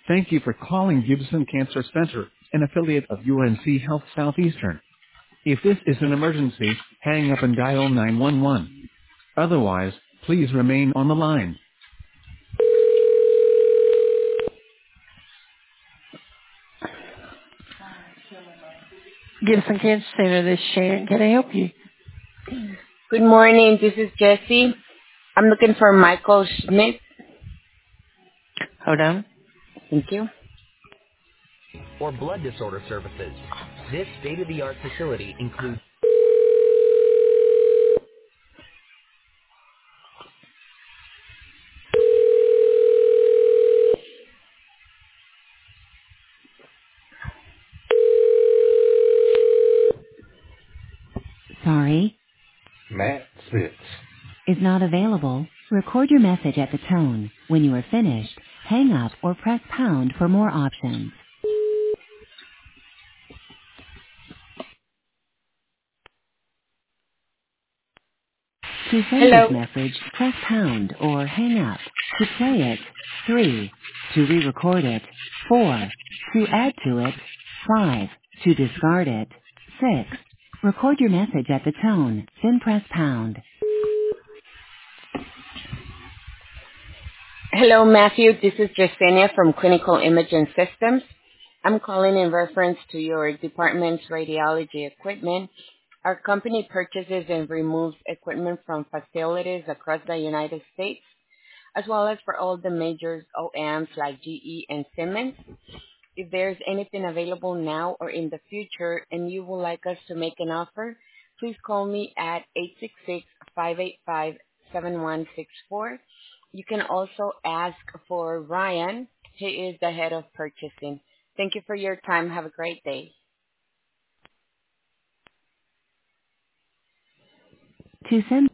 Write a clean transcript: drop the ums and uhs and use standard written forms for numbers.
Thank you for calling Gibson Cancer Center, an affiliate of UNC Health Southeastern. If this is an emergency, hang up and dial 911. Otherwise, please remain on the line. Gibson Cancer Center, this is Sharon. Can I help you? Good morning. This is Jessie. I'm looking for Michael Schmidt. Hold on. Thank you. Or blood disorder services. This state-of-the-art facility includes... Sorry, Matt Spitz. is not available. Record your message at the tone. When you are finished, hang up or press pound for more options. To send this Hello. message, press pound or hang up. To play it, 3. To re-record it, 4. To add to it, 5. To discard it, 6. Record your message at the tone, then press pound. Hello, Matthew. This is Jasenia from Clinical Imaging Systems. I'm calling in reference to your department's radiology equipment. Our company purchases and removes equipment from facilities across the United States, as well as for all the major OEMs like GE and Siemens. If there's anything available now or in the future and you would like us to make an offer, please call me at 866-585-7164. You can also ask for Ryan. He is the head of purchasing. Thank you for your time. Have a great day. To send